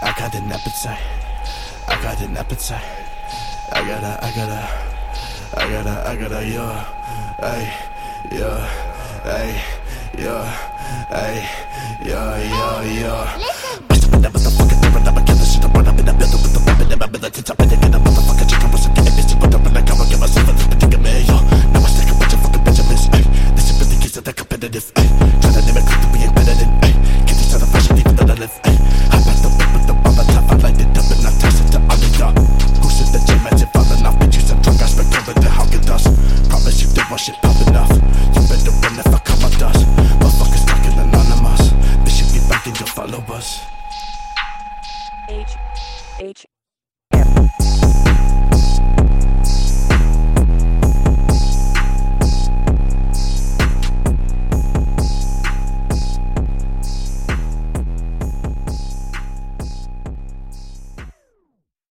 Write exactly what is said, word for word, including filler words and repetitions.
I got an appetite. I got an appetite. I gotta, I gotta, I gotta, I gotta, yeah, ay, yeah, ay, yeah, ay, yeah, yeah, yeah. Bitch, I'm in that motherfucker, tearing up, I kill this shit, I run up in the building with the weapon in my militants. I'm in it, get a motherfucker, chicken, was a getting bitch, but I'm in the cover, give myself a little bit of me, yo. Now I stick a bunch of fucking Benjamins, ay. This shit really gets that competitive, ay. Tryna name it quick to be embedded in, ay. Get this out of fashion, even though I live, ay. I back the whip with the bomb, I top, I light it up, and I taste it to all of y'all. Who said the gym, as if falling off, bitches, I'm drunk, I spent over the Haagen Dazs. Promise you that my shit popping off. You better run if I come out dust. Motherfuckers talking anonymous. This should be back in your followers. H H